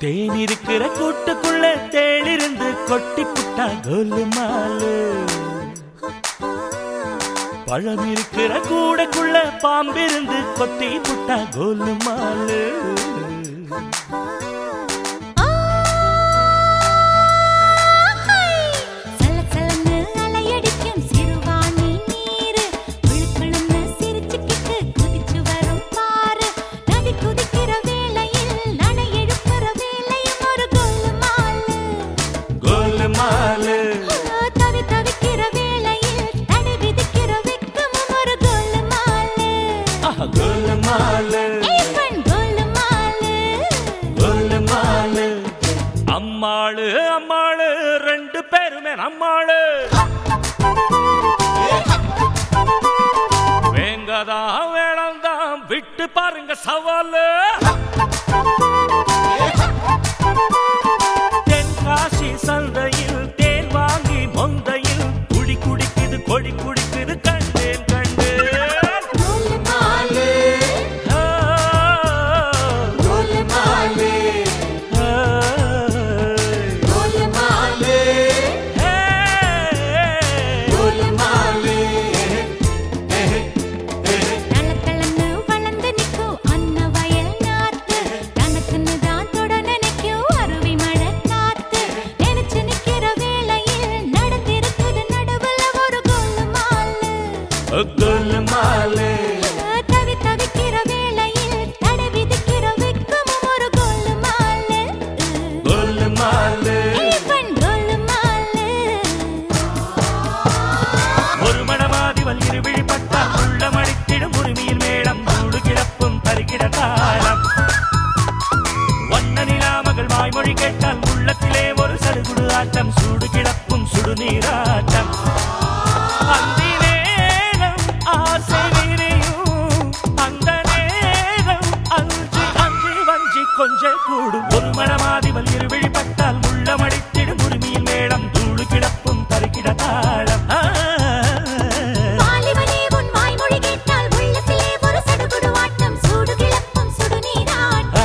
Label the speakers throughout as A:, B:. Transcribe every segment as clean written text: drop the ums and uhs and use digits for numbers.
A: தேன் இருக்கிற கூட்டுக்குள்ள தேளிருந்து கொட்டி புட்டா கோலுமாலு. பழம் இருக்கிற கூடைக்குள்ள பாம்பிருந்து கொத்தி புட்டா கோலுமாலு. அம்மாளு அம்மாளு ரெண்டு பேருமே நம்மாளு. வேங்கதா வேணாம் விட்டு பாருங்க சவாலு. தென்காசி சந்தையில் தேன் வாங்கி மொந்தையில் குடி குடிக்குது கொடி குடிக்குது கண்டேன் கண்டேன். கோலுமாலு தவி தவிக்கிற வேளையில் தடை விதிக்கிற வெக்கம் ஒரு கோலுமாலு. கோலுமாலு கோலுமாலு. ஒரு மணமாதிவல் இருவிழிப்பட்டால் உள்ளம் அடித்திடும் உரிமையில் மேளம் மூடு கிடப்பும் தருகிற தாளம். வண்ண நிலாமகள் வாய்மொழி கேட்டால் உள்ளத்திலே ஒரு சடுகுடு ஆட்டம் சூடு கிடப்பும் சுடுநீராட்டம். கொஞ்சம் கூடும் ஒரு மனமாதிவல் இருவிழிப்பட்டால் உள்ளமடித்திடும் உரிமையில் மேடம் தூளு கிடப்பும் தருகிட தாளம். வாய்மொழி கேட்டால் உள்ளத்திலே ஒரு சடுகுடு ஆட்டம் சூடு கிளப்பும் சுடுநீராட்டம்.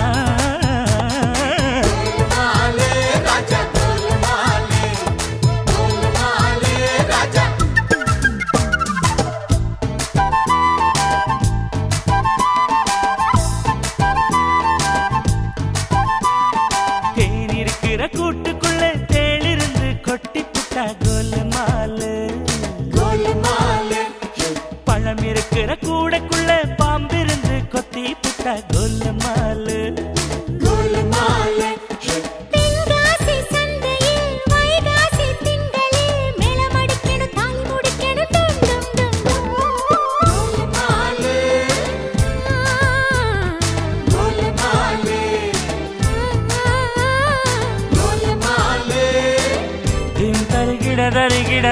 A: கூட்டுக்குள்ள தேளிருந்து கொட்டி புட்டா கோலுமாலு. கோலுமாலு. பழம் இருக்கிற கூடைக்குள்ள பாம்பிருந்து கொத்தி புட்டா கோலுமாலு. கோலுமாலு. தென்காசி சந்தையில் வைகாசி திங்களில் மேளமடிக்கணு தாலி முடிக்கணு டும் டும் டும் டும். கோலுமாலு. கோலுமாலு. தருகிட தருகிட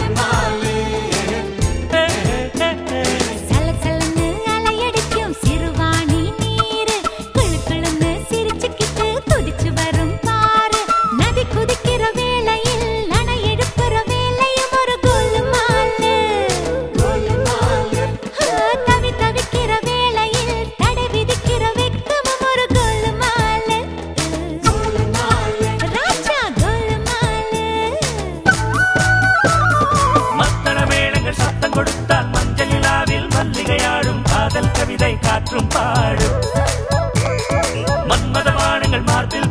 A: சல சலன்னு அலையடிக்கும் சிறுவாணி நீரு குளு குளுன்னு சிரிச்சுக்கிட்டு துடிச்சு வரும் பாரு. நதி குதிக்கிற வேளையில் அணை எடுப்புற வேளையும் ஒரு கோலுமாலு. தவி தவிக்கிற வேளையில் தடை விதிக்கிற வெக்கமும் ஒரு கோலுமாலு. ராஜா கோலுமாலு. மத்தள மேளங்கள் சத்தம் கொடுத்தால் மஞ்சள் நிலாவில் மல்லிகையாடும் காதல் கவிதை காற்றும் பாடும். மன்மத வானங்கள் மார்பில்